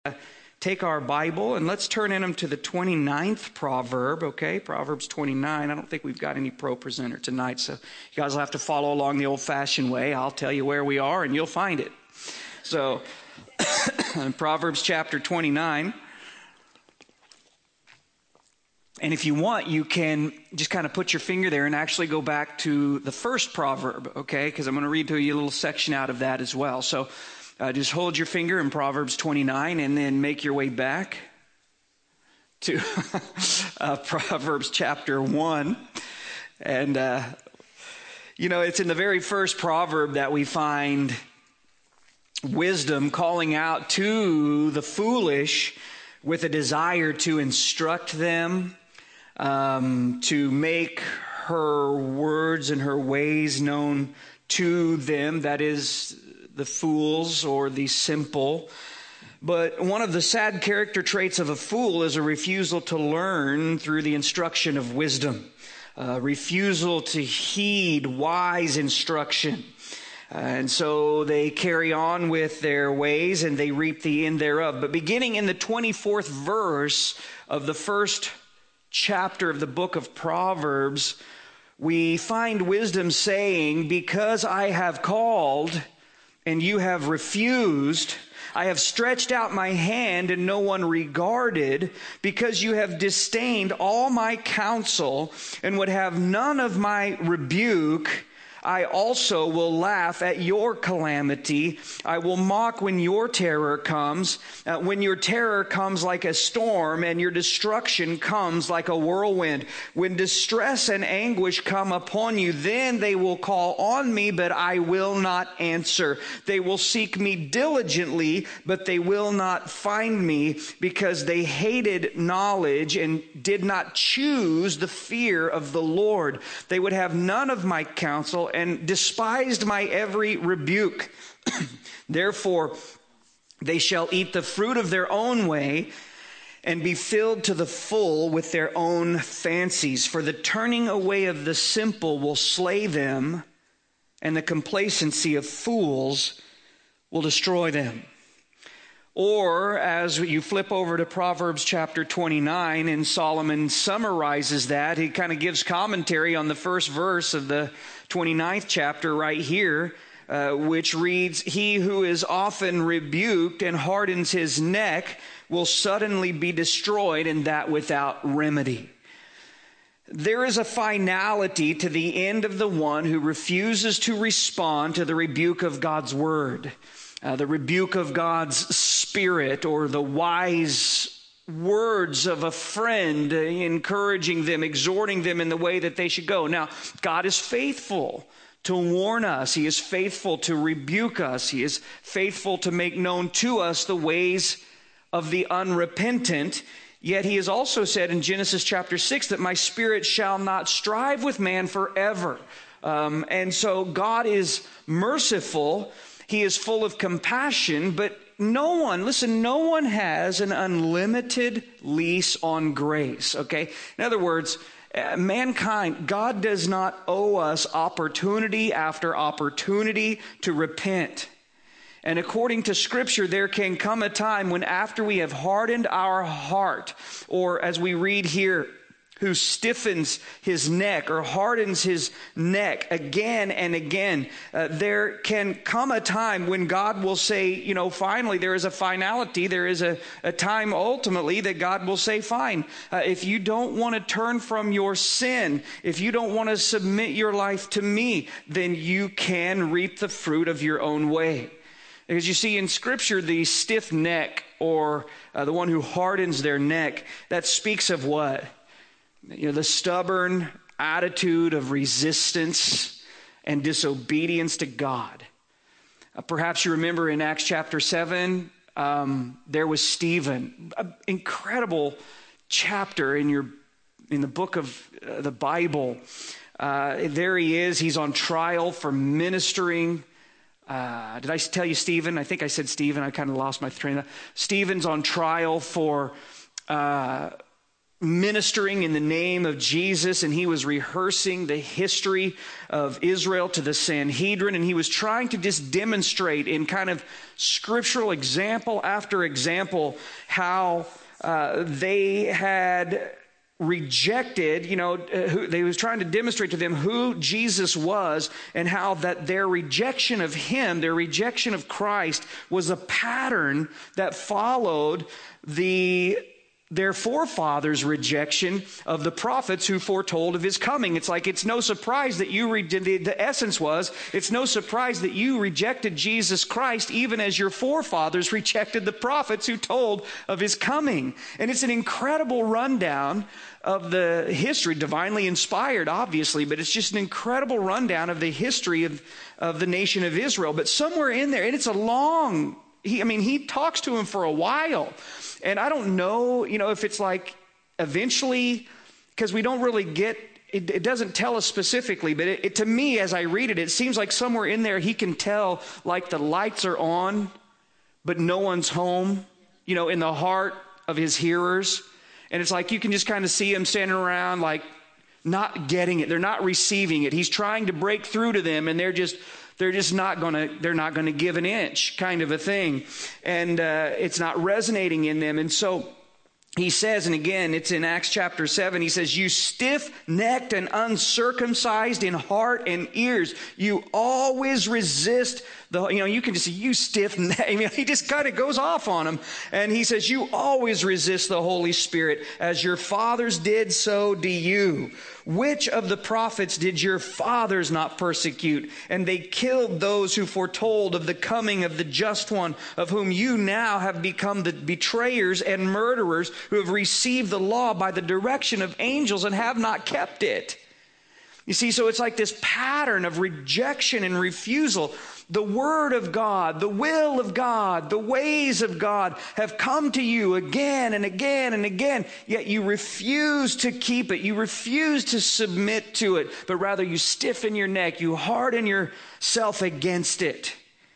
Take our Bible and let's turn in them to the 29th proverb, okay? Proverbs 29. I don't think we've got any pro presenter tonight, so you guys will have to follow along the old-fashioned way. I'll tell you where we are and you'll find it. So, Proverbs chapter 29. And if you want, you can just kind of put your finger there and actually go back to the first proverb, okay? Because I'm going to read to you a little section out of that as well. So, just hold your finger in Proverbs 29 and then make your way back to Proverbs chapter 1. And, it's in the very first proverb that we find wisdom calling out to the foolish with a desire to instruct them, to make her words and her ways known to them. That is, the fools or the simple. But one of the sad character traits of a fool is a refusal to learn through the instruction of wisdom, refusal to heed wise instruction. And so they carry on with their ways and they reap the end thereof. But beginning in the 24th verse of the first chapter of the book of Proverbs, we find wisdom saying, "Because I have called and you have refused, I have stretched out my hand and no one regarded, because you have disdained all my counsel and would have none of my rebuke, I also will laugh at your calamity. I will mock when your terror comes, when your terror comes like a storm and your destruction comes like a whirlwind. When distress and anguish come upon you, then they will call on me, but I will not answer. They will seek me diligently, but they will not find me, because they hated knowledge and did not choose the fear of the Lord. They would have none of my counsel and despised my every rebuke. Therefore, they shall eat the fruit of their own way and be filled to the full with their own fancies. For the turning away of the simple will slay them, and the complacency of fools will destroy them." Or, as you flip over to Proverbs chapter 29, and Solomon summarizes that, he kind of gives commentary on the first verse of the 29th chapter right here, which reads, "He who is often rebuked and hardens his neck will suddenly be destroyed, and that without remedy." There is a finality to the end of the one who refuses to respond to the rebuke of God's word. The rebuke of God's Spirit, or the wise words of a friend encouraging them, exhorting them in the way that they should go. Now, God is faithful to warn us. He is faithful to rebuke us. He is faithful to make known to us the ways of the unrepentant. Yet he has also said in Genesis chapter 6 that my spirit shall not strive with man forever. And so God is merciful. He is full of compassion, but no one has an unlimited lease on grace, okay? In other words, mankind, God does not owe us opportunity after opportunity to repent. And according to Scripture, there can come a time when, after we have hardened our heart, or as we read here, who stiffens his neck or hardens his neck again and again, there can come a time when God will say, finally, there is a finality. There is a time ultimately that God will say, fine, if you don't want to turn from your sin, if you don't want to submit your life to me, then you can reap the fruit of your own way. Because you see, in Scripture, the stiff neck, or the one who hardens their neck, that speaks of what? The stubborn attitude of resistance and disobedience to God. Perhaps you remember in Acts chapter 7, there was Stephen, an incredible chapter in the book of the Bible. There he is. He's on trial for ministering. Did I tell you Stephen? I think I said Stephen. I kind of lost my train of thought. Stephen's on trial for ministering in the name of Jesus, and he was rehearsing the history of Israel to the Sanhedrin, and he was trying to just demonstrate in kind of scriptural example after example how they had rejected, they was trying to demonstrate to them who Jesus was, and how that their rejection of him, their rejection of Christ, was a pattern that followed their forefathers' rejection of the prophets who foretold of his coming. It's like, it's no surprise that the essence was, it's no surprise that you rejected Jesus Christ even as your forefathers rejected the prophets who told of his coming. And it's an incredible rundown of the history, divinely inspired, obviously, but it's just an incredible rundown of the history of the nation of Israel. But somewhere in there, and it's a long, he talks to him for a while. And I don't know, if it's like eventually, because we don't really get, it doesn't tell us specifically, but to me, as I read it, it seems like somewhere in there he can tell, like the lights are on, but no one's home, in the heart of his hearers. And it's like you can just kind of see him standing around like not getting it. They're not receiving it. He's trying to break through to them, and they're not going to give an inch, kind of a thing. And it's not resonating in them. And so he says, and again, it's in Acts chapter 7, he says, you stiff-necked and uncircumcised in heart and ears, you always resist you can just see, you stiff-necked. He just kind of goes off on them. And he says, you always resist the Holy Spirit, as your fathers did, so do you. Which of the prophets did your fathers not persecute? And they killed those who foretold of the coming of the just one, of whom you now have become the betrayers and murderers, who have received the law by the direction of angels and have not kept it. You see, so it's like this pattern of rejection and refusal. The word of God, the will of God, the ways of God have come to you again and again and again, yet you refuse to keep it. You refuse to submit to it, but rather you stiffen your neck, you harden yourself against it.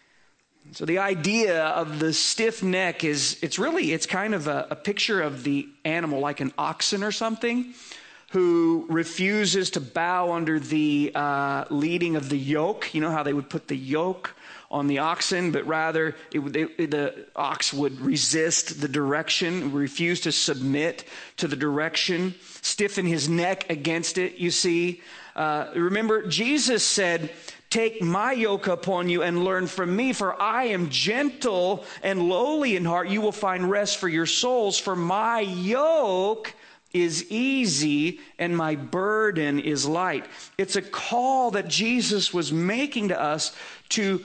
So the idea of the stiff neck it's kind of a picture of the animal, like an oxen or something, who refuses to bow under the leading of the yoke. You know how they would put the yoke on the oxen, but rather the ox would resist the direction, refuse to submit to the direction, stiffen his neck against it, you see. Remember, Jesus said, take my yoke upon you and learn from me, for I am gentle and lowly in heart. You will find rest for your souls, for my yoke is easy and my burden is light. It's a call that Jesus was making to us to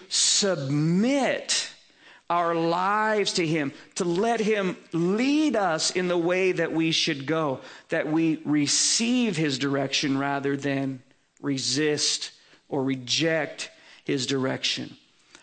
submit our lives to him, to let him lead us in the way that we should go, that we receive his direction rather than resist or reject his direction.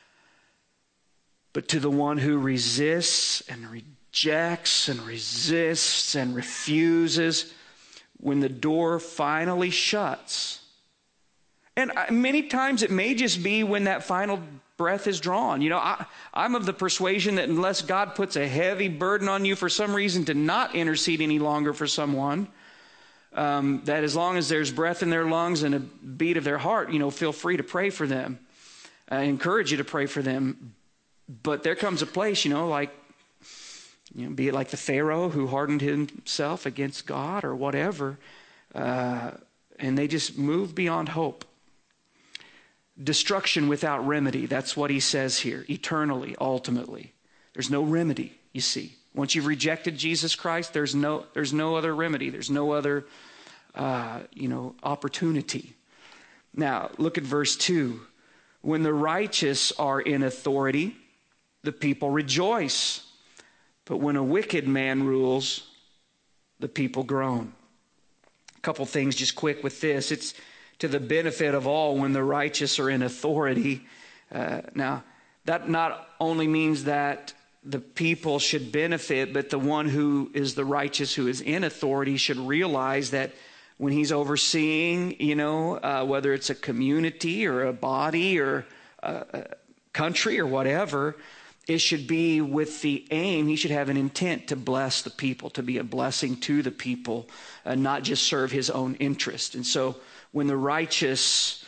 But to the one who resists and rejects and resists and refuses, when the door finally shuts, and many times it may just be when that final breath is drawn. I'm of the persuasion that unless God puts a heavy burden on you for some reason to not intercede any longer for someone, that as long as there's breath in their lungs and a beat of their heart, feel free to pray for them. I encourage you to pray for them. But there comes a place, be it like the Pharaoh who hardened himself against God or whatever, and they just move beyond hope. Destruction without remedy, that's what he says here, eternally, ultimately. There's no remedy, you see. Once you've rejected Jesus Christ, there's no other remedy. There's no other, opportunity. Now, look at verse 2. When the righteous are in authority, the people rejoice. But when a wicked man rules, the people groan. A couple things just quick with this. It's to the benefit of all when the righteous are in authority. Now, that not only means that the people should benefit, but the one who is the righteous, who is in authority, should realize that when he's overseeing, whether it's a community or a body or a country or whatever, it should be with the aim, he should have an intent to bless the people, to be a blessing to the people, and not just serve his own interest. And so when the righteous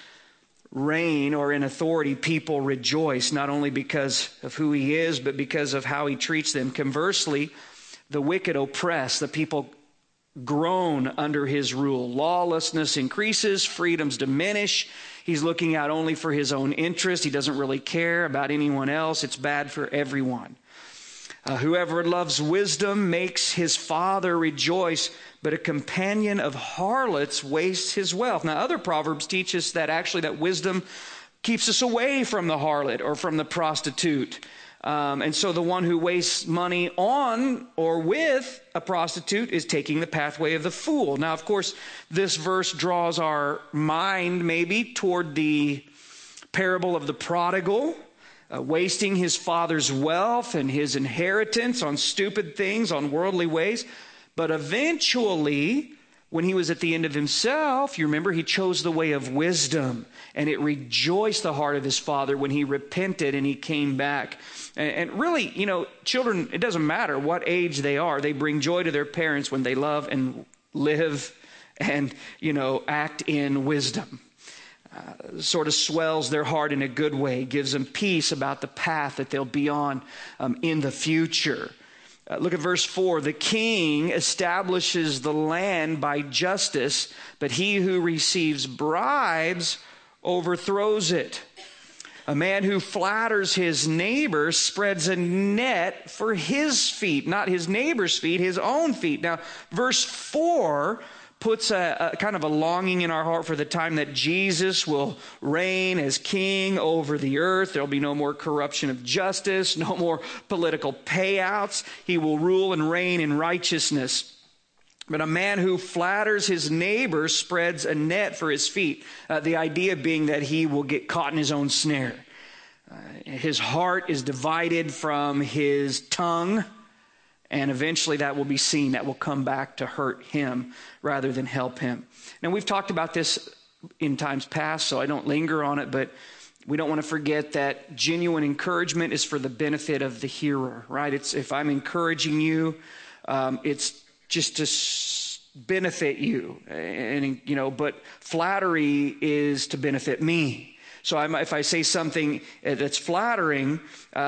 reign or in authority, people rejoice, not only because of who he is, but because of how he treats them. Conversely, the wicked oppress, the people groan under his rule. Lawlessness increases, freedoms diminish. He's looking out only for his own interest. He doesn't really care about anyone else. It's bad for everyone. Whoever loves wisdom makes his father rejoice, but a companion of harlots wastes his wealth. Now, other proverbs teach us that actually that wisdom keeps us away from the harlot or from the prostitute. And so the one who wastes money on or with a prostitute is taking the pathway of the fool. Now, of course, this verse draws our mind maybe toward the parable of the prodigal, wasting his father's wealth and his inheritance on stupid things, on worldly ways. But eventually, when he was at the end of himself, you remember he chose the way of wisdom, and it rejoiced the heart of his father when he repented and he came back. And really, children, it doesn't matter what age they are, they bring joy to their parents when they love and live and, act in wisdom. Sort of swells their heart in a good way, gives them peace about the path that they'll be on in the future. Look at verse 4. The king establishes the land by justice, but he who receives bribes overthrows it. A man who flatters his neighbor spreads a net for his feet, not his neighbor's feet, his own feet. Now, verse 4 puts a kind of a longing in our heart for the time that Jesus will reign as king over the earth. There'll be no more corruption of justice, no more political payouts. He will rule and reign in righteousness. But a man who flatters his neighbor spreads a net for his feet. The idea being that he will get caught in his own snare. His heart is divided from his tongue. And eventually that will be seen. That will come back to hurt him rather than help him. Now, we've talked about this in times past, so I don't linger on it, but we don't want to forget that genuine encouragement is for the benefit of the hearer, right? It's if I'm encouraging you, it's just to benefit you. But flattery is to benefit me. So if I say something that's flattering,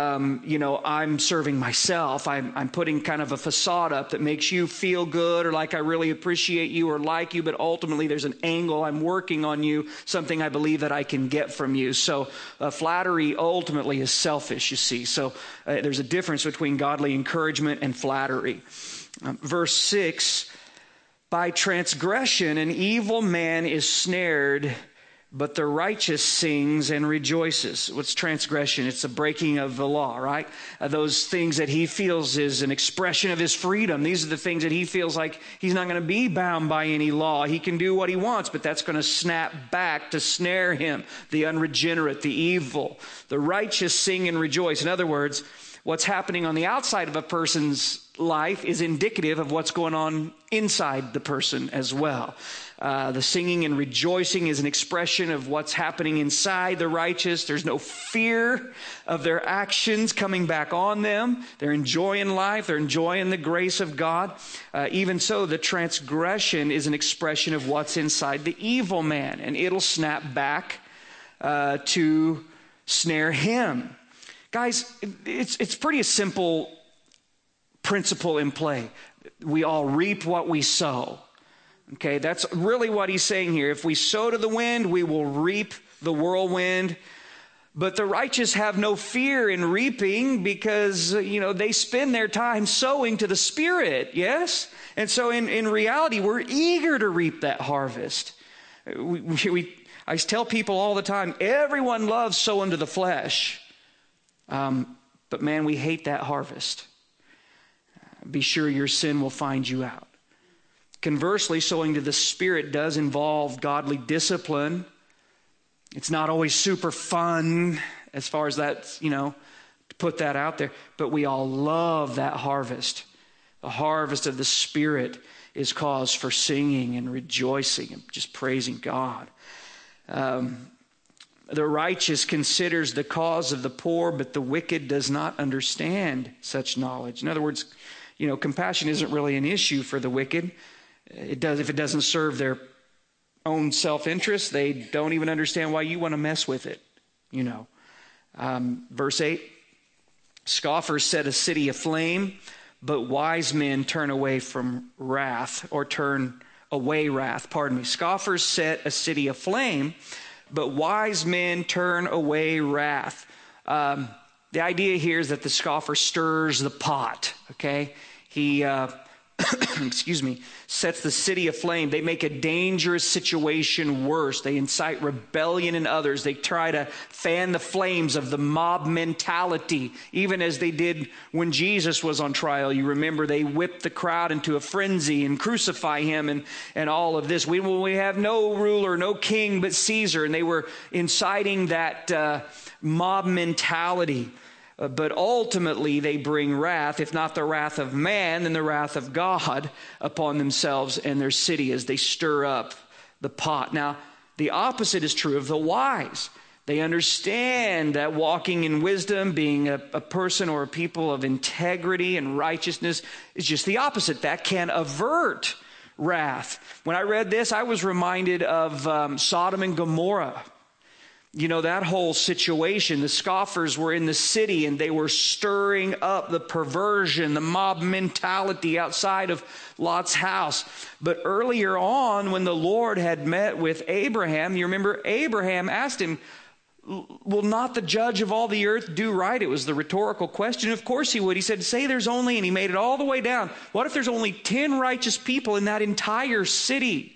I'm serving myself. I'm putting kind of a facade up that makes you feel good or like I really appreciate you or like you, but ultimately there's an angle. I'm working on you, something I believe that I can get from you. So flattery ultimately is selfish, you see. So there's a difference between godly encouragement and flattery. Verse 6, by transgression an evil man is snared, but the righteous sings and rejoices. What's transgression? It's the breaking of the law, right? Those things that he feels is an expression of his freedom. These are the things that he feels like he's not going to be bound by any law. He can do what he wants, but that's going to snap back to snare him. The unregenerate, the evil. The righteous sing and rejoice. In other words, what's happening on the outside of a person's life is indicative of what's going on inside the person as well. The singing and rejoicing is an expression of what's happening inside the righteous. There's no fear of their actions coming back on them. They're enjoying life. They're enjoying the grace of God. Even so, the transgression is an expression of what's inside the evil man, and it'll snap back to snare him. Guys, it's pretty simple principle in play. We all reap what we sow. Okay, that's really what he's saying here. If we sow to the wind, we will reap the whirlwind. But the righteous have no fear in reaping because, they spend their time sowing to the Spirit, yes? And so in reality, we're eager to reap that harvest. I tell people all the time, everyone loves sowing to the flesh. But man, we hate that harvest. Be sure your sin will find you out. Conversely, sowing to the Spirit does involve godly discipline. It's not always super fun as far as that's, to put that out there. But we all love that harvest. The harvest of the Spirit is cause for singing and rejoicing and just praising God. The righteous considers the cause of the poor, but the wicked does not understand such knowledge. In other words, compassion isn't really an issue for the wicked. If it doesn't serve their own self-interest, they don't even understand why you want to mess with it. Verse 8, scoffers set a city aflame, but wise men turn away wrath. Scoffers set a city aflame, but wise men turn away wrath. The idea here is that the scoffer stirs the pot, okay? He, sets the city aflame. They make a dangerous situation worse. They incite rebellion in others. They try to fan the flames of the mob mentality, even as they did when Jesus was on trial. You remember they whipped the crowd into a frenzy and crucify him and all of this. We have no ruler, no king but Caesar. And they were inciting that mob mentality. But ultimately they bring wrath, if not the wrath of man, then the wrath of God upon themselves and their city as they stir up the pot. Now, the opposite is true of the wise. They understand that walking in wisdom, being a person or a people of integrity and righteousness is just the opposite. That can avert wrath. When I read this, I was reminded of Sodom and Gomorrah. That whole situation, the scoffers were in the city and they were stirring up the perversion, the mob mentality outside of Lot's house. But earlier on, when the Lord had met with Abraham, you remember Abraham asked him, will not the judge of all the earth do right? It was the rhetorical question. Of course he would. He said, say there's only, and he made it all the way down. What if there's only 10 righteous people in that entire city?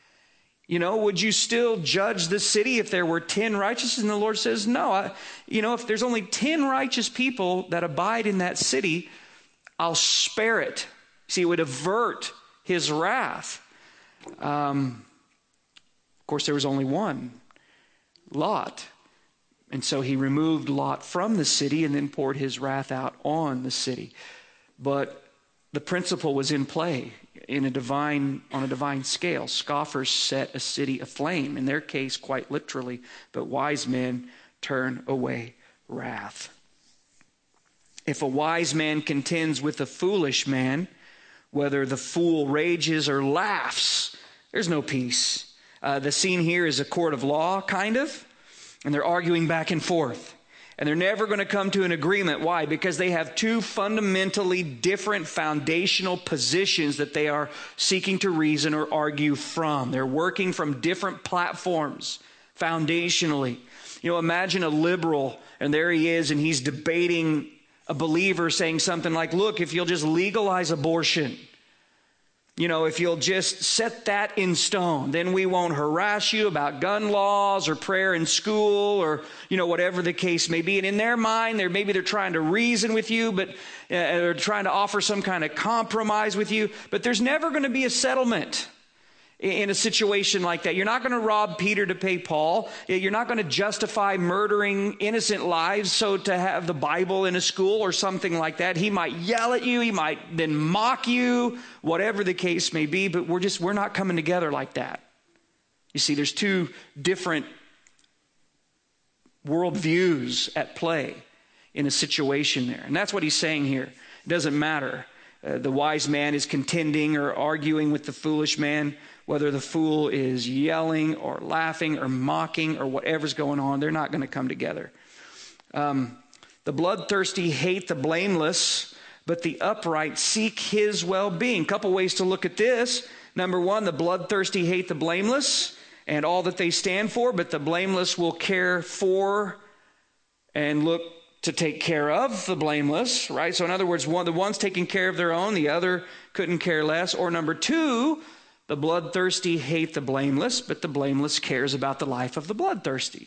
Would you still judge the city if there were 10 righteous? And the Lord says, no. If there's only 10 righteous people that abide in that city, I'll spare it. See, it would avert his wrath. Of course, there was only one, Lot. And so he removed Lot from the city and then poured his wrath out on the city. But the principle was in play. On a divine scale. Scoffers set a city aflame, in their case quite literally, but wise men turn away wrath. If a wise man contends with a foolish man, whether the fool rages or laughs, there's no peace. The scene here is a court of law, kind of, and they're arguing back and forth. And they're never going to come to an agreement. Why? Because they have two fundamentally different foundational positions that they are seeking to reason or argue from. They're working from different platforms foundationally. Imagine a liberal, and there he is, and he's debating a believer saying something like, look, if you'll just legalize abortion, if you'll just set that in stone, then we won't harass you about gun laws or prayer in school or, whatever the case may be. And in their mind, they're trying to reason with you, but they're trying to offer some kind of compromise with you. But there's never going to be a settlement in a situation like that. You're not going to rob Peter to pay Paul. You're not going to justify murdering innocent lives so to have the Bible in a school or something like that. He might yell at you. He might then mock you, whatever the case may be. But we're not coming together like that. You see, there's two different worldviews at play in a situation there. And that's what he's saying here. It doesn't matter. The wise man is contending or arguing with the foolish man. Whether the fool is yelling or laughing or mocking or whatever's going on, they're not going to come together. The bloodthirsty hate the blameless, but the upright seek his well-being. Couple ways to look at this. Number one, the bloodthirsty hate the blameless and all that they stand for, but the blameless will care for and look to take care of the blameless, right? So in other words, the one's taking care of their own, the other couldn't care less. Or number two, the bloodthirsty hate the blameless, but the blameless cares about the life of the bloodthirsty.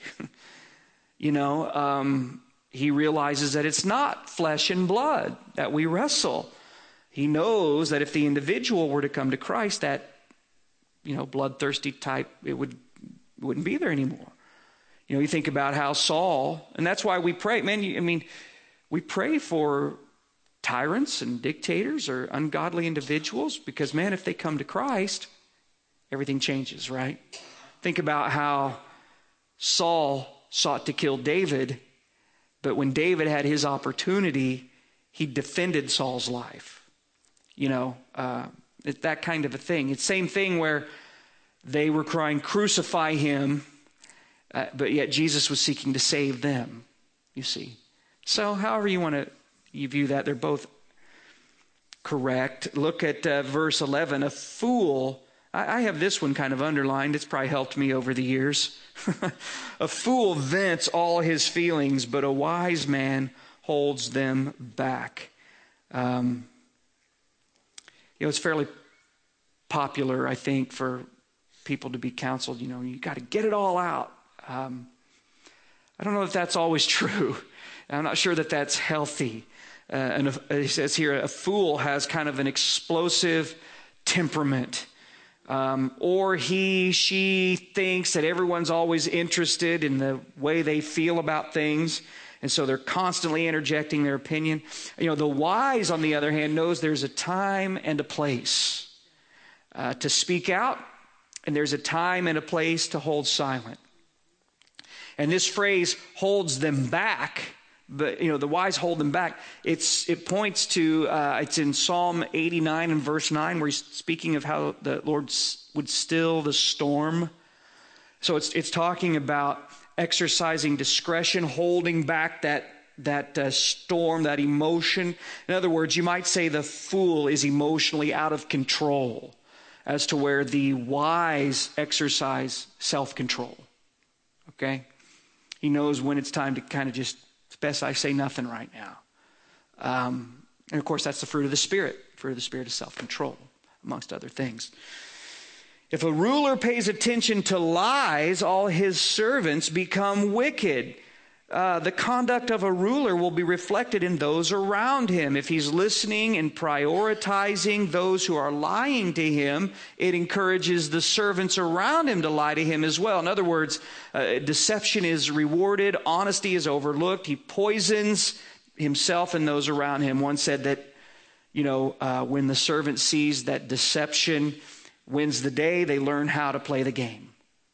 He realizes that it's not flesh and blood that we wrestle. He knows that if the individual were to come to Christ, that, bloodthirsty type, it wouldn't be there anymore. You think about how Saul, and that's why we pray. We pray for tyrants and dictators or ungodly individuals because, if they come to Christ, everything changes, right? Think about how Saul sought to kill David, but when David had his opportunity, he defended Saul's life. That kind of a thing. It's the same thing where they were crying, crucify him, but yet Jesus was seeking to save them, you see. So however you view that, they're both correct. Look at verse 11. A fool, I have this one kind of underlined. It's probably helped me over the years. A fool vents all his feelings, but a wise man holds them back. It's fairly popular, I think, for people to be counseled. You got to get it all out. I don't know if that's always true. I'm not sure that that's healthy. And it says here, a fool has kind of an explosive temperament. Or she thinks that everyone's always interested in the way they feel about things. And so they're constantly interjecting their opinion. The wise, on the other hand, knows there's a time and a place to speak out. And there's a time and a place to hold silent. And this phrase holds them back. But, the wise hold them back. It points to, it's in Psalm 89 and verse 9, where he's speaking of how the Lord would still the storm. So it's talking about exercising discretion, holding back that storm, that emotion. In other words, you might say the fool is emotionally out of control, as to where the wise exercise self-control. Okay? He knows when it's time to kind of just, it's best I say nothing right now. And of course, that's the fruit of the Spirit. Fruit of the Spirit is self-control, amongst other things. If a ruler pays attention to lies, all his servants become wicked. The conduct of a ruler will be reflected in those around him. If he's listening and prioritizing those who are lying to him, it encourages the servants around him to lie to him as well. In other words, deception is rewarded, honesty is overlooked. He poisons himself and those around him. One said that, when the servant sees that deception wins the day, they learn how to play the game,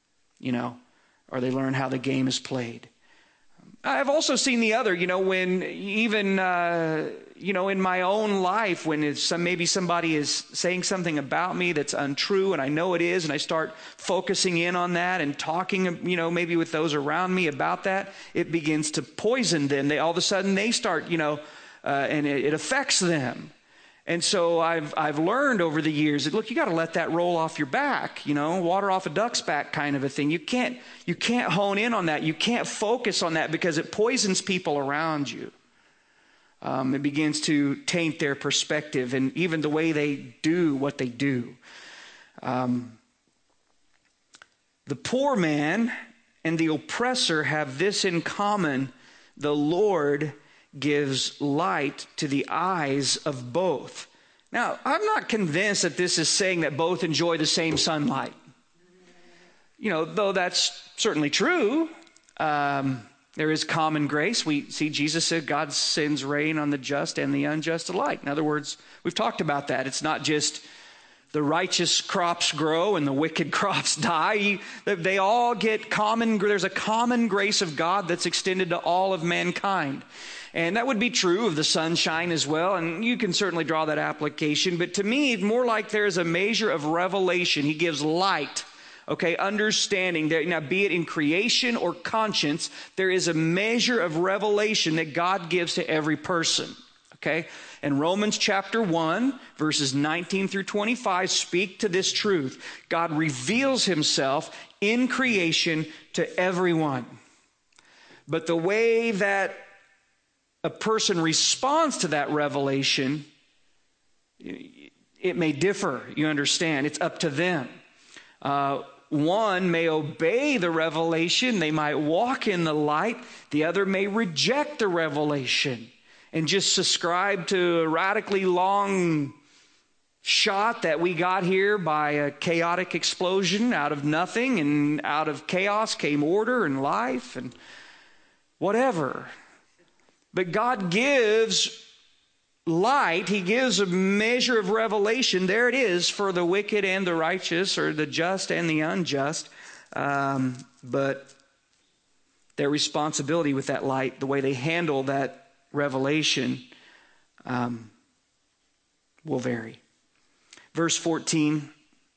or they learn how the game is played. I've also seen the other, when even, in my own life, when maybe somebody is saying something about me that's untrue, and I know it is, and I start focusing in on that and talking, maybe with those around me about that, it begins to poison them. All of a sudden they start, and it affects them. And so I've learned over the years that, look, you got to let that roll off your back, water off a duck's back kind of a thing. You can't hone in on that. You can't focus on that because it poisons people around you. It begins to taint their perspective and even the way they do what they do. The poor man and the oppressor have this in common: the Lord gives light to the eyes of both. Now, I'm not convinced that this is saying that both enjoy the same sunlight. Though that's certainly true. There is common grace. We see Jesus said God sends rain on the just and the unjust alike. In other words, we've talked about that. It's not just the righteous crops grow and the wicked crops die. They all get there's a common grace of God that's extended to all of mankind. And that would be true of the sunshine as well. And you can certainly draw that application. But to me, more like there's a measure of revelation. He gives light, understanding. Now, be it in creation or conscience, there is a measure of revelation that God gives to every person. And Romans chapter 1, verses 19 through 25 speak to this truth. God reveals himself in creation to everyone. But the way that a person responds to that revelation, it may differ, you understand. It's up to them. One may obey the revelation. They might walk in the light. The other may reject the revelation and just subscribe to a radically long shot that we got here by a chaotic explosion. Out of nothing and out of chaos came order and life and whatever. But God gives light. He gives a measure of revelation. There it is for the wicked and the righteous, or the just and the unjust. But their responsibility with that light, the way they handle that revelation, will vary. Verse 14,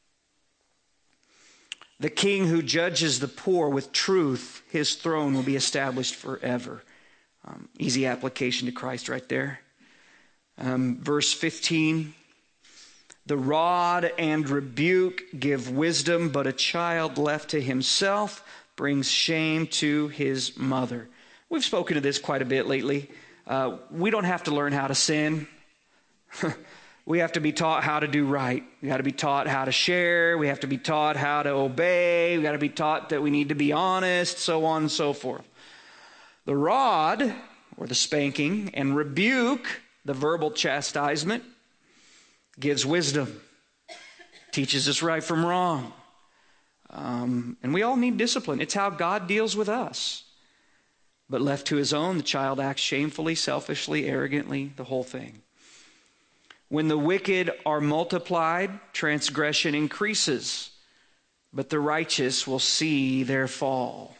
the king who judges the poor with truth, his throne will be established forever. Easy application to Christ right there. Verse 15, the rod and rebuke give wisdom, but a child left to himself brings shame to his mother. We've spoken to this quite a bit lately. We don't have to learn how to sin. We have to be taught how to do right. We got to be taught how to share. We have to be taught how to obey. We got to be taught that we need to be honest, so on and so forth. The rod, or the spanking, and rebuke, the verbal chastisement, gives wisdom, teaches us right from wrong. And we all need discipline. It's how God deals with us. But left to his own, the child acts shamefully, selfishly, arrogantly, the whole thing. When the wicked are multiplied, transgression increases, but the righteous will see their fall.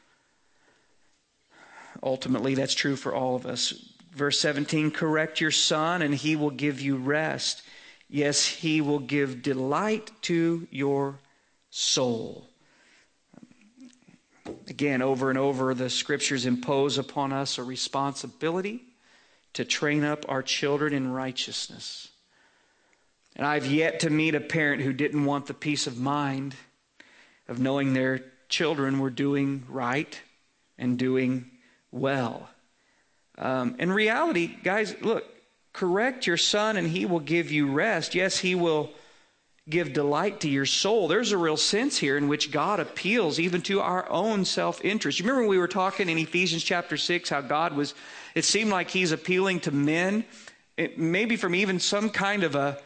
Ultimately, that's true for all of us. Verse 17, correct your son and he will give you rest. Yes, he will give delight to your soul. Again, over and over, the scriptures impose upon us a responsibility to train up our children in righteousness. And I've yet to meet a parent who didn't want the peace of mind of knowing their children were doing right and doing well. In reality, guys, look, correct your son and he will give you rest. Yes, he will give delight to your soul. There's a real sense here in which God appeals even to our own self-interest. You remember when we were talking in Ephesians chapter 6 how God was, it seemed like he's appealing to men, maybe from even some kind of a,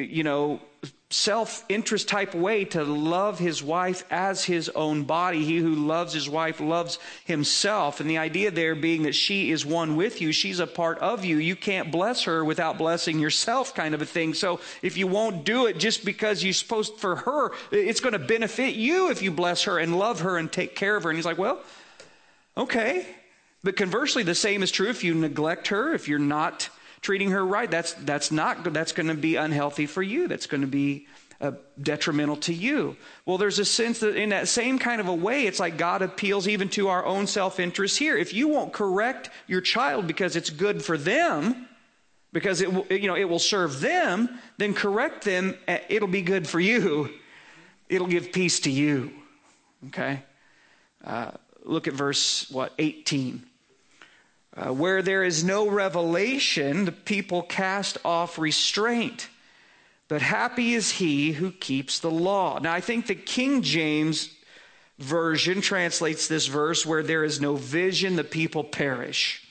self-interest type way to love his wife as his own body. He who loves his wife loves himself. And the idea there being that she is one with you. She's a part of you. You can't bless her without blessing yourself, kind of a thing. So if you won't do it just because you're supposed for her, it's going to benefit you if you bless her and love her and take care of her. And he's like, well, okay. But conversely, the same is true if you neglect her, if you're not treating her right. That's going to be unhealthy for you. That's going to be detrimental to you. Well, there's a sense that in that same kind of a way, it's like God appeals even to our own self-interest here. If you won't correct your child because it's good for them, because it will serve them, then correct them. It'll be good for you. It'll give peace to you. Okay. Look at verse 18. Where there is no revelation, the people cast off restraint. But happy is he who keeps the law. Now, I think the King James Version translates this verse, where there is no vision, the people perish.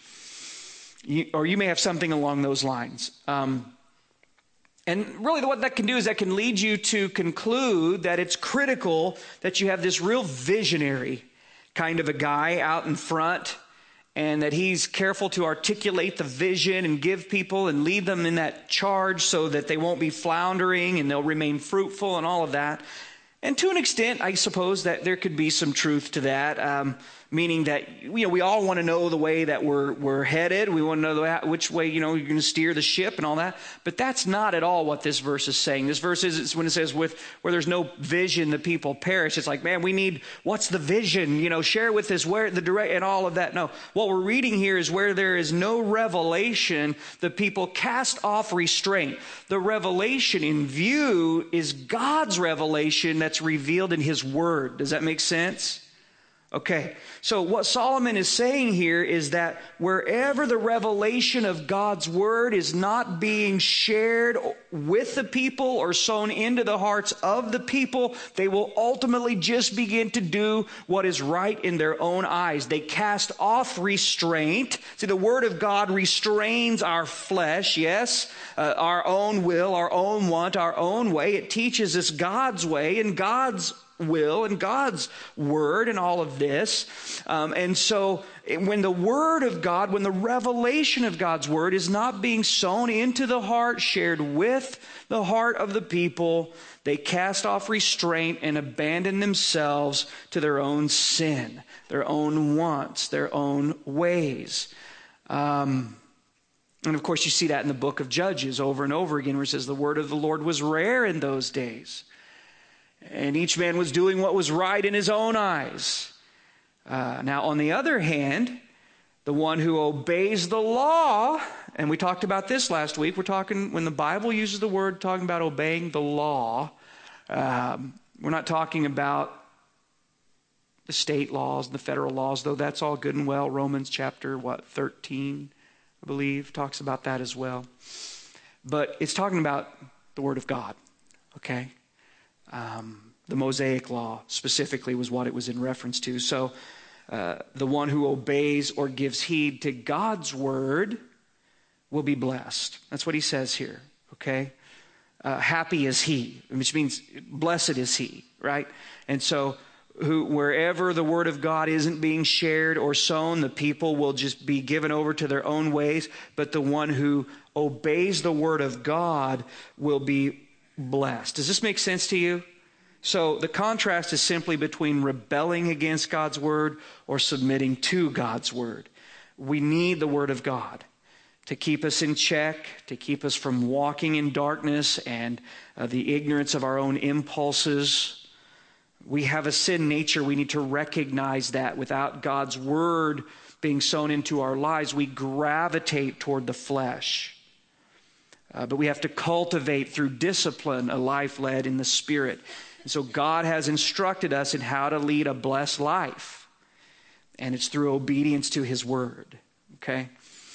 Or you may have something along those lines. And really what that can do is that can lead you to conclude that it's critical that you have this real visionary kind of a guy out in front, and that he's careful to articulate the vision and give people and lead them in that charge so that they won't be floundering and they'll remain fruitful and all of that. And to an extent, I suppose that there could be some truth to that, meaning that we all want to know the way that we're headed. We want to know which way you're going to steer the ship and all that. But that's not at all what this verse is saying. This verse is when it says where there's no vision, the people perish. It's like, man, we need, what's the vision? Share with us where the direct and all of that. No, what we're reading here is where there is no revelation, the people cast off restraint. The revelation in view is God's revelation that's revealed in his word. Does that make sense? Okay, so what Solomon is saying here is that wherever the revelation of God's word is not being shared with the people or sown into the hearts of the people, they will ultimately just begin to do what is right in their own eyes. They cast off restraint. See, the word of God restrains our flesh, yes, our own will, our own want, our own way. It teaches us God's way, and God's will and God's word and all of this. And so when the word of God, when the revelation of God's word is not being sown into the heart, shared with the heart of the people, they cast off restraint and abandon themselves to their own sin, their own wants, their own ways. And of course, you see that in the book of Judges over and over again, where it says the word of the Lord was rare in those days. And each man was doing what was right in his own eyes. Now, on the other hand, the one who obeys the law, and we talked about this last week, we're talking, when the Bible uses the word, talking about obeying the law, we're not talking about the state laws, the federal laws, though that's all good and well. Romans chapter, 13, I believe, talks about that as well. But it's talking about the word of God, okay? The Mosaic law specifically was what it was in reference to. So the one who obeys or gives heed to God's word will be blessed. That's what he says here, okay? Happy is he, which means blessed is he, right? And so wherever the word of God isn't being shared or sown, the people will just be given over to their own ways. But the one who obeys the word of God will be blessed. Does this make sense to you? So the contrast is simply between rebelling against God's word or submitting to God's word. We need the word of God to keep us in check, to keep us from walking in darkness and the ignorance of our own impulses. We have a sin nature. We need to recognize that. Without God's word being sown into our lives, we gravitate toward the flesh. But we have to cultivate through discipline a life led in the Spirit. And so God has instructed us in how to lead a blessed life. And it's through obedience to his word. Okay?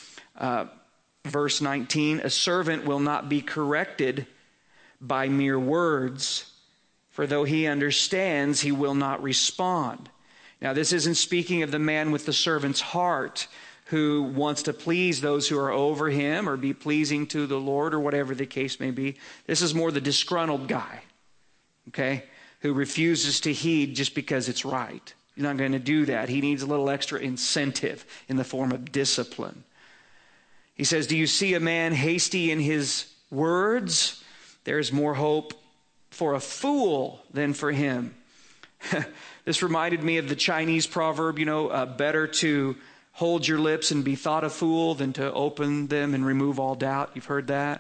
Verse 19, a servant will not be corrected by mere words, for though he understands, he will not respond. Now, this isn't speaking of the man with the servant's heart who wants to please those who are over him or be pleasing to the Lord or whatever the case may be. This is more the disgruntled guy, okay, who refuses to heed just because it's right. He's not going to do that. He needs a little extra incentive in the form of discipline. He says, do you see a man hasty in his words? There is more hope for a fool than for him. This reminded me of the Chinese proverb, better to hold your lips and be thought a fool than to open them and remove all doubt. You've heard that?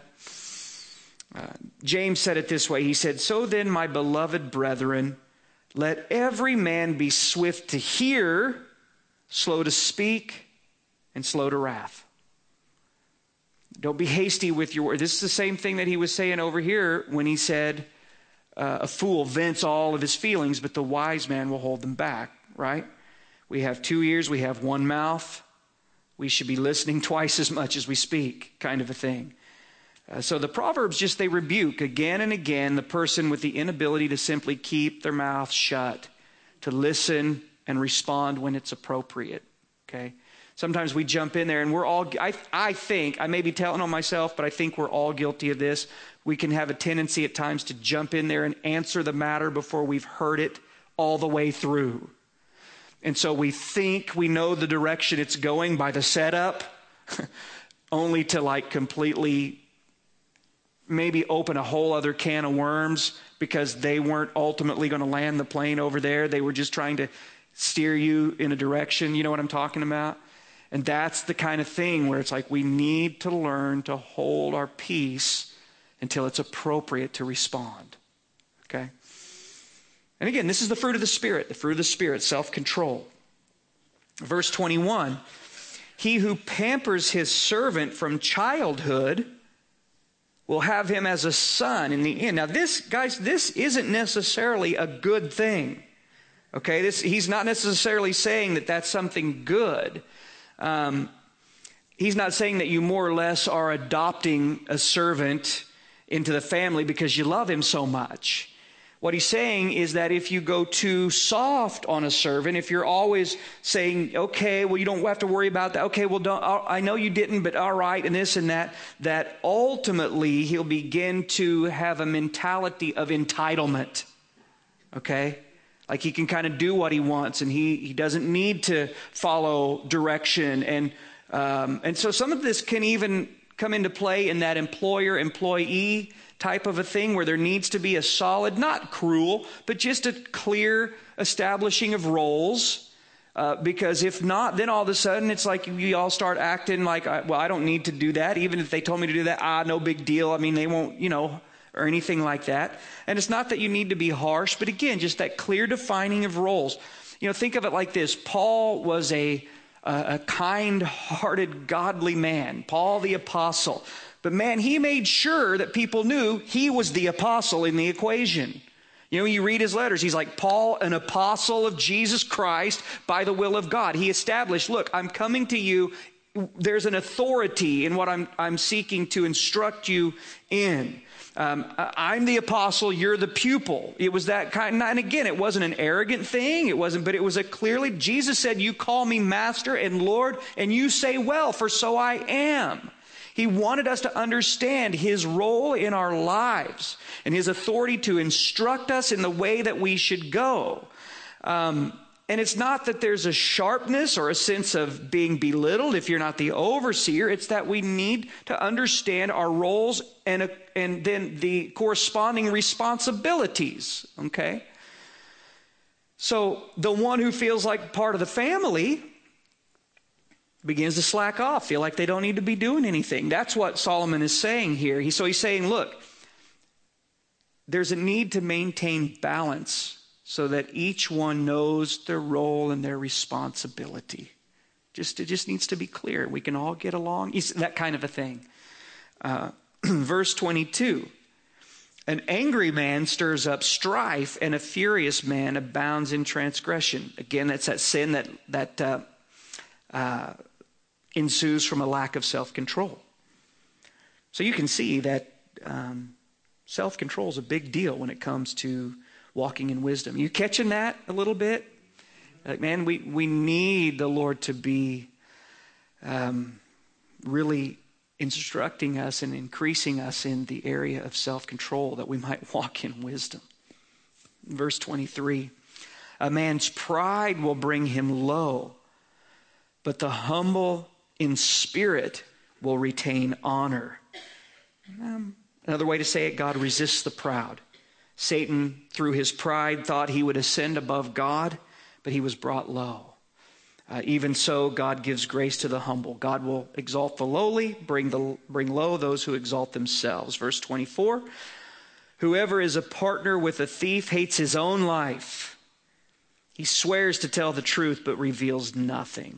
James said it this way. He said, so then, my beloved brethren, let every man be swift to hear, slow to speak, and slow to wrath. Don't be hasty with your word. This is the same thing that he was saying over here when he said, a fool vents all of his feelings, but the wise man will hold them back, right? We have 2 ears, we have one mouth. We should be listening twice as much as we speak, kind of a thing. So the Proverbs they rebuke again and again the person with the inability to simply keep their mouth shut, to listen and respond when it's appropriate, okay? Sometimes we jump in there and we're all, I think, I may be telling on myself, but I think we're all guilty of this. We can have a tendency at times to jump in there and answer the matter before we've heard it all the way through. And so we think we know the direction it's going by the setup, only to completely maybe open a whole other can of worms because they weren't ultimately going to land the plane over there. They were just trying to steer you in a direction. You know what I'm talking about? And that's the kind of thing where it's we need to learn to hold our peace until it's appropriate to respond. Okay? And again, this is the fruit of the Spirit, self-control. Verse 21, he who pampers his servant from childhood will have him as a son in the end. Now this isn't necessarily a good thing. Okay, he's not necessarily saying that that's something good. He's not saying that you more or less are adopting a servant into the family because you love him so much. What he's saying is that if you go too soft on a servant, if you're always saying, okay, well, you don't have to worry about that. Okay, well, I know you didn't, but all right, and this and that ultimately he'll begin to have a mentality of entitlement. Okay? Like he can kind of do what he wants, and he doesn't need to follow direction. And so some of this can even come into play in that employer-employee type of a thing where there needs to be a solid, not cruel, but just a clear establishing of roles. Because if not, then all of a sudden it's like you all start acting like, well, I don't need to do that. Even if they told me to do that, no big deal. I mean, they won't, or anything like that. And it's not that you need to be harsh, but again, just that clear defining of roles. Think of it like this. Paul was a kind-hearted, godly man, Paul the apostle. But man, he made sure that people knew he was the apostle in the equation. You read his letters, he's like, Paul, an apostle of Jesus Christ by the will of God. He established, look, I'm coming to you. There's an authority in what I'm seeking to instruct you in. I'm the apostle, you're the pupil. It was that kind, and again, it wasn't an arrogant thing. But it was Jesus said, you call me master and Lord, and you say, well, for so I am. He wanted us to understand his role in our lives and his authority to instruct us in the way that we should go. And it's not that there's a sharpness or a sense of being belittled if you're not the overseer. It's that we need to understand our roles and then the corresponding responsibilities, okay? So the one who feels like part of the family begins to slack off, feel like they don't need to be doing anything. That's what Solomon is saying here. So he's saying, look, there's a need to maintain balance so that each one knows their role and their responsibility. It just needs to be clear. We can all get along. That kind of a thing. Verse 22. An angry man stirs up strife, and a furious man abounds in transgression. Again, that's that sin that ensues from a lack of self-control. So you can see that self-control is a big deal when it comes to walking in wisdom. You catching that a little bit? Like, man, we need the Lord to be really instructing us and increasing us in the area of self-control that we might walk in wisdom. Verse 23, a man's pride will bring him low, but the humble in spirit will retain honor. Another way to say it, God resists the proud. Satan, through his pride, thought he would ascend above God, but he was brought low. Even so, God gives grace to the humble. God will exalt the lowly, bring low those who exalt themselves. Verse 24, whoever is a partner with a thief hates his own life. He swears to tell the truth, but reveals nothing.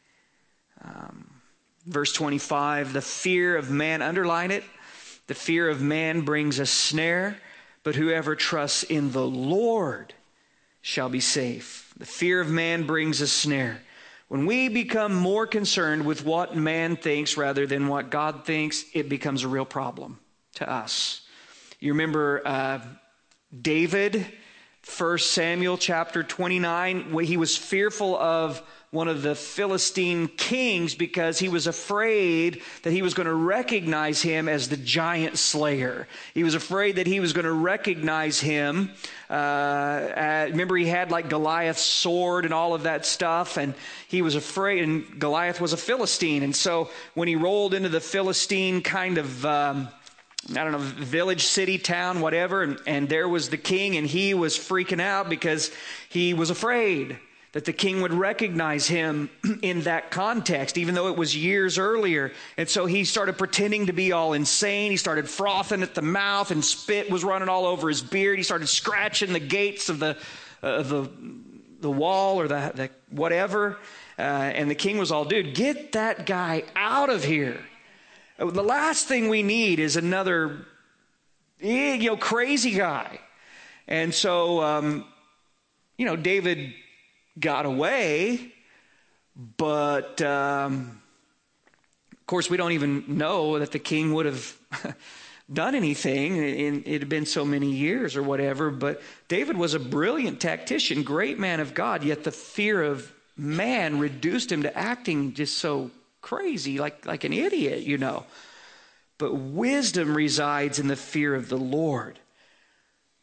Verse 25, the fear of man, underline it, the fear of man brings a snare, but whoever trusts in the Lord shall be safe. The fear of man brings a snare. When we become more concerned with what man thinks rather than what God thinks, it becomes a real problem to us. You remember David, 1 Samuel chapter 29, where he was fearful of one of the Philistine kings because he was afraid that he was going to recognize him as the giant slayer. He was afraid that he was going to recognize him. Remember, he had like Goliath's sword and all of that stuff, and he was afraid, and Goliath was a Philistine. And so when he rolled into the Philistine kind of village, city, town, whatever, and there was the king, and he was freaking out because he was afraid that the king would recognize him in that context, even though it was years earlier. And so he started pretending to be all insane. He started frothing at the mouth, and spit was running all over his beard. He started scratching the gates of the wall or the whatever. And the king was all, dude, get that guy out of here. The last thing we need is another, crazy guy. And so, David got away, but of course we don't even know that the king would have done anything. It had been so many years or whatever, but David was a brilliant tactician, great man of God, yet the fear of man reduced him to acting just so crazy, like an idiot, But wisdom resides in the fear of the Lord.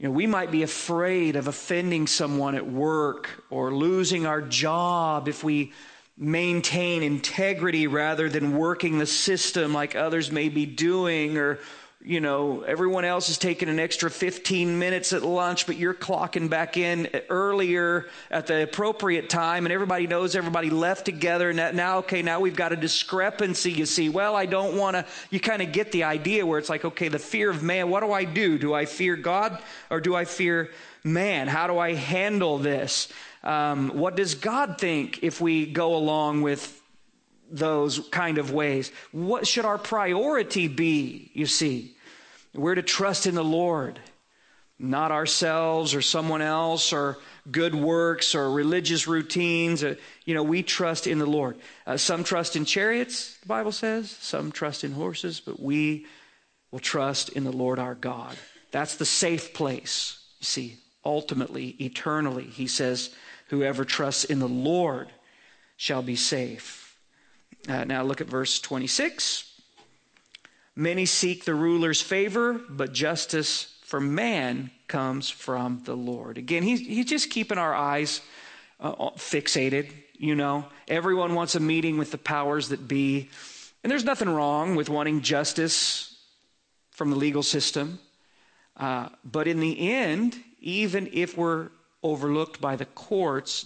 We might be afraid of offending someone at work or losing our job if we maintain integrity rather than working the system like others may be doing, or everyone else is taking an extra 15 minutes at lunch, but you're clocking back in earlier at the appropriate time, and everybody knows everybody left together, and now we've got a discrepancy, you see. Well, I don't want to, you kind of get the idea where it's like, okay, the fear of man, what do I do? Do I fear God or do I fear man? How do I handle this? What does God think if we go along with those kind of ways? What should our priority be, you see? We're to trust in the Lord, not ourselves or someone else or good works or religious routines. We trust in the Lord. Some trust in chariots, the Bible says. Some trust in horses, but we will trust in the Lord our God. That's the safe place, you see. Ultimately, eternally, he says, whoever trusts in the Lord shall be safe. Now look at verse 26. Many seek the ruler's favor, but justice for man comes from the Lord. Again, he's just keeping our eyes fixated, Everyone wants a meeting with the powers that be. And there's nothing wrong with wanting justice from the legal system. But in the end, even if we're overlooked by the courts,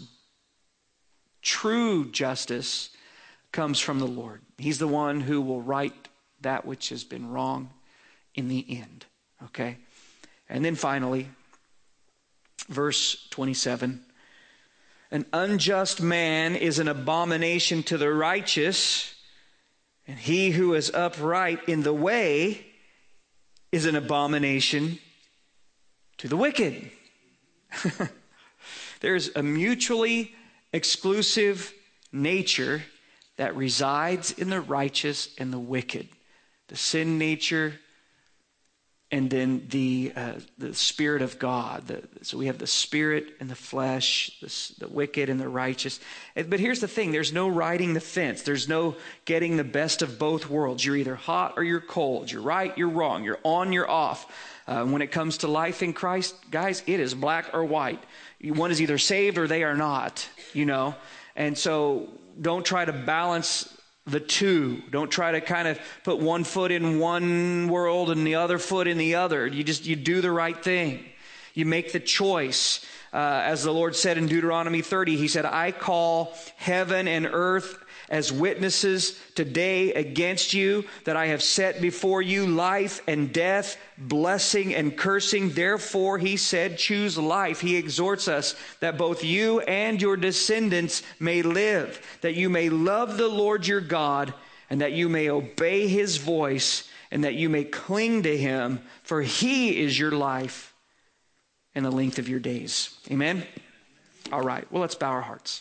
true justice comes from the Lord. He's the one who will right that which has been wrong in the end. Okay? And then finally, verse 27. An unjust man is an abomination to the righteous, and he who is upright in the way is an abomination to the wicked. There's a mutually exclusive nature that resides in the righteous and the wicked. The sin nature, and then the Spirit of God. So we have the spirit and the flesh, the wicked and the righteous. But here's the thing. There's no riding the fence. There's no getting the best of both worlds. You're either hot or you're cold. You're right, you're wrong. You're on, you're off. When it comes to life in Christ, guys, it is black or white. One is either saved or they are not, And so don't try to balance the two. Don't try to kind of put one foot in one world and the other foot in the other. You do the right thing. You make the choice. As the Lord said in Deuteronomy 30, he said, I call heaven and earth as witnesses today against you, that I have set before you life and death, blessing and cursing. Therefore, he said, choose life. He exhorts us that both you and your descendants may live, that you may love the Lord your God, and that you may obey his voice, and that you may cling to him, for he is your life and the length of your days. Amen? All right. Well, let's bow our hearts.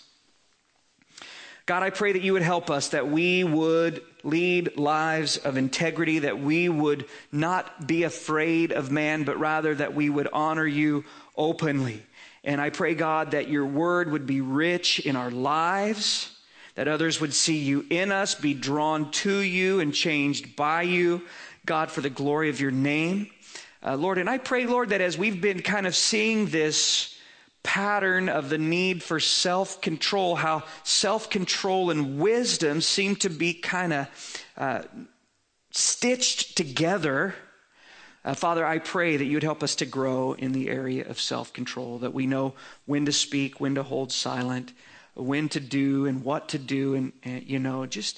God, I pray that you would help us, that we would lead lives of integrity, that we would not be afraid of man, but rather that we would honor you openly. And I pray, God, that your word would be rich in our lives, that others would see you in us, be drawn to you and changed by you, God, for the glory of your name. Lord, and I pray, Lord, that as we've been kind of seeing this pattern of the need for self-control, how self-control and wisdom seem to be kind of stitched together. Father, I pray that you'd help us to grow in the area of self-control, that we know when to speak, when to hold silent, when to do and what to do. And just,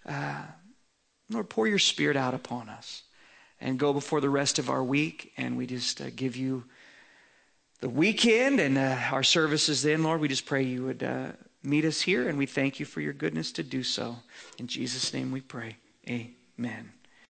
Lord, pour your Spirit out upon us and go before the rest of our week. And we just give you the weekend and our services then, Lord. We just pray you would meet us here, and we thank you for your goodness to do so. In Jesus' name we pray. Amen.